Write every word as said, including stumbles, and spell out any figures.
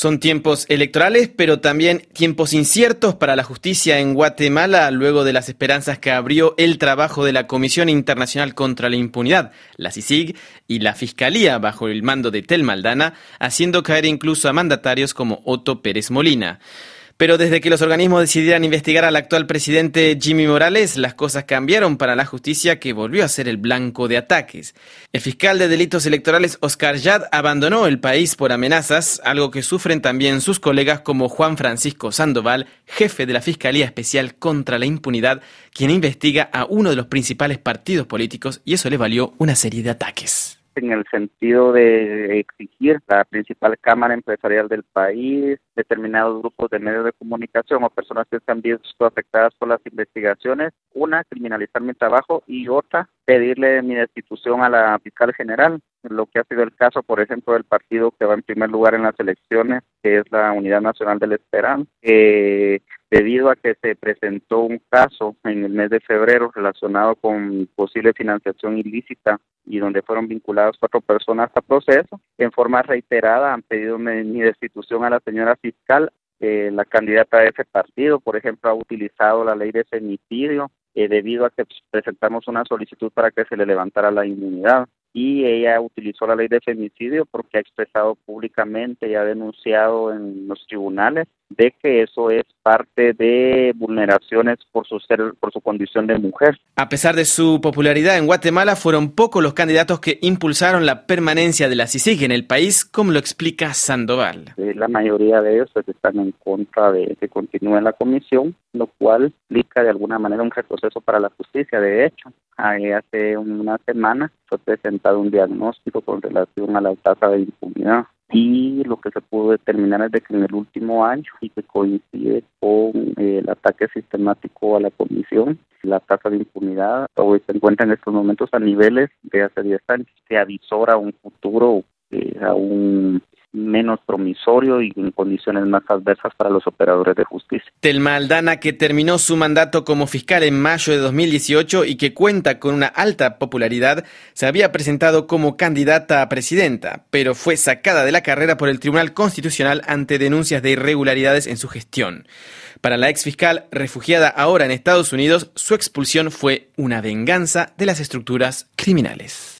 Son tiempos electorales, pero también tiempos inciertos para la justicia en Guatemala, luego de las esperanzas que abrió el trabajo de la Comisión Internacional contra la Impunidad, la C I C I G, y la Fiscalía bajo el mando de Telma Aldana, haciendo caer incluso a mandatarios como Otto Pérez Molina. Pero desde que los organismos decidieran investigar al actual presidente Jimmy Morales, las cosas cambiaron para la justicia, que volvió a ser el blanco de ataques. El fiscal de delitos electorales Oscar Yad abandonó el país por amenazas, algo que sufren también sus colegas como Juan Francisco Sandoval, jefe de la Fiscalía Especial contra la Impunidad, quien investiga a uno de los principales partidos políticos, y eso le valió una serie de ataques. En el sentido de exigir a la principal cámara empresarial del país, determinados grupos de medios de comunicación o personas que se han visto afectadas por las investigaciones, una, criminalizar mi trabajo, y otra, pedirle mi destitución a la fiscal general, lo que ha sido el caso, por ejemplo, del partido que va en primer lugar en las elecciones, que es la Unidad Nacional de la Esperanza, eh, debido a que se presentó un caso en el mes de febrero relacionado con posible financiación ilícita y donde fueron vinculadas cuatro personas a proceso. En forma reiterada han pedido mi destitución a la señora fiscal. Eh, la candidata de ese partido, por ejemplo, ha utilizado la ley de femicidio eh, debido a que presentamos una solicitud para que se le levantara la inmunidad. Y ella utilizó la ley de femicidio porque ha expresado públicamente y ha denunciado en los tribunales de que eso es parte de vulneraciones por su ser, por su condición de mujer. A pesar de su popularidad en Guatemala, fueron pocos los candidatos que impulsaron la permanencia de la C I C I G en el país, como lo explica Sandoval. La mayoría de ellos pues, están en contra de que continúe la comisión, lo cual implica de alguna manera un retroceso para la justicia. De hecho, hace una semana fue presentado un diagnóstico con relación a la tasa de impunidad. Y lo que se pudo determinar es de que en el último año, y que coincide con eh, el ataque sistemático a la comisión, la tasa de impunidad hoy se encuentra en estos momentos a niveles de hace diez años, que avisora un futuro eh, aún menos promisorio y en condiciones más adversas para los operadores de justicia. Telma Aldana, que terminó su mandato como fiscal en mayo de dos mil dieciocho y que cuenta con una alta popularidad, se había presentado como candidata a presidenta, pero fue sacada de la carrera por el Tribunal Constitucional ante denuncias de irregularidades en su gestión. Para la exfiscal, refugiada ahora en Estados Unidos, su expulsión fue una venganza de las estructuras criminales.